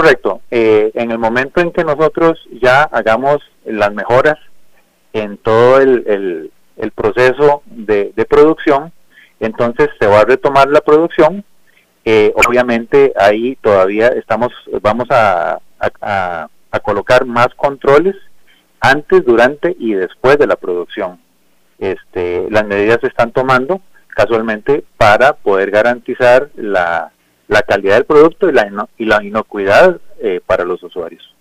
correcto. En el momento en que nosotros ya hagamos las mejoras en todo el proceso de producción, entonces se va a retomar la producción. Obviamente ahí todavía vamos a colocar más controles antes, durante y después de la producción. Las medidas se están tomando casualmente para poder garantizar la calidad del producto y la inocuidad para los usuarios.